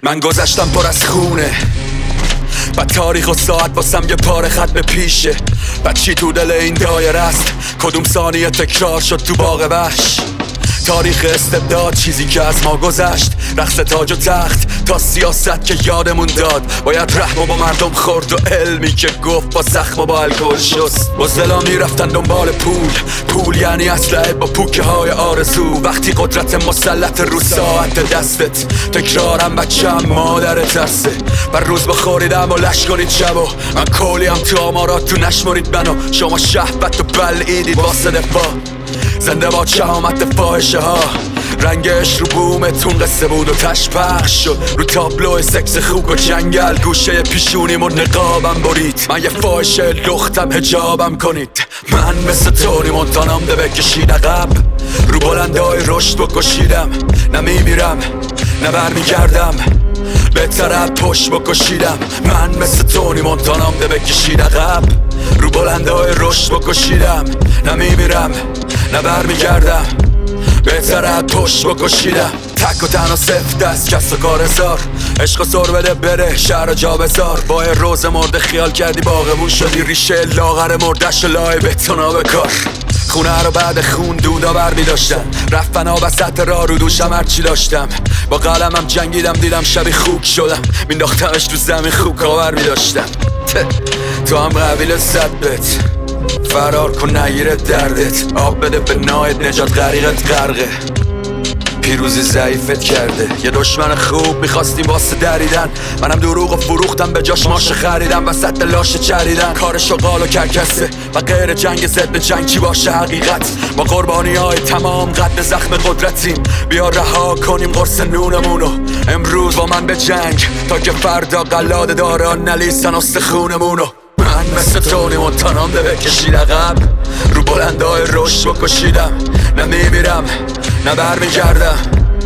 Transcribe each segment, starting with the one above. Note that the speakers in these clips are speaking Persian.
من گذشتم پر از خونه، بعد تاریخ و ساعت واسم یه پاره خط به پیشه. بعد چی تو دل این دایره است؟ کدوم ثانیه تکرار شد تو باغ وحش؟ تاریخ استبداد، چیزی که از ما گذشت، رقص تاج و تخت تا سیاست که یادمون داد. باید رحم و با مردم خورد و علمی که گفت با زخم و با الکل شست. بزدلا میرفتن دنبال پول یعنی اسلحه با پوکه های آرزو. وقتی قدرت مسلط رو ساعت دستت، تکرارم بچم مادر ترسه. بر روز بخوریدم و لش کنید شب و من کلیم تو آمارات تو نشمرید منو. شما شهبت و بلعیدید واسه دفاع. زنده با شهامت فاحشه ها، رنگش رو بومتون قصه بود و تش پخش شد رو تابلو سکس خوک و جنگل. گوشه پیشونیم و نقابم برید، من یه فاحشه لختم حجابم کنید. من مثل تونی مونتانام ده بکشید عقب، رو بلندای رشد بکشیدم. نه میمیرم نه برمیگردم، بهتر پشت بکشیدم. من مثل تونی مونتانام ده بکشید عقب، رو بلندای رشد بکشیدم. نه میمیرم نه برمیگردم، بهتر پشت بکشیدم. تک و تن و سفت دست، کس و کار هزار، عشق و سر بده بره شهر جا بزار. با روز مرده خیال کردی باغمون شدی، ریشه لاغر مردش لای بتونا بکار. خونه رو بعد خون دودا بر می داشتن، رفتن ها وسط راه رو دوشم هرچی داشتم. با قلمم جنگیدم دیدم شبی خوک شدم، مینداختمش تو زمین خوک آور می داشتم. تو هم قبیل صدبت فرار کن نگیره دردت، آب بده به نایت نجات غریقت غرقه. پیروزی ضعیفت کرده، یه دشمن خوب میخواستیم واسه دریدن. منم دروغ و فروختم به جاش ماشه خریدم، وسط لاشه چریدن. کار شغال و کرکسه و غیر جنگ ضد به جنگ چی باشه حقیقت. با قربانی های تمام قد زخم قدرتیم، بیا رها کنیم قرص نونمونو امروز با من به جنگ، تا که فردا قلاده داران نلیسن استخونمونو. من مثل تونی مونتانام ده بکشید عقب، رو بلندای رشد بکشیدم. نه میمیرم نه برمیگردم،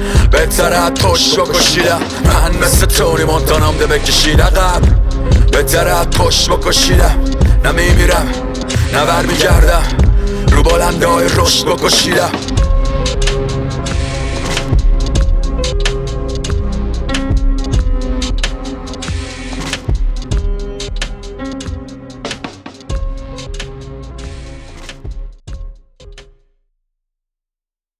بهتر پشت بکشیدم. من مثل تونی مونتانام ده بکشید عقب، بهتر پشت بکشیدم. نه میمیرم نه برمیگردم، رو بلندای رشد بکشیدم.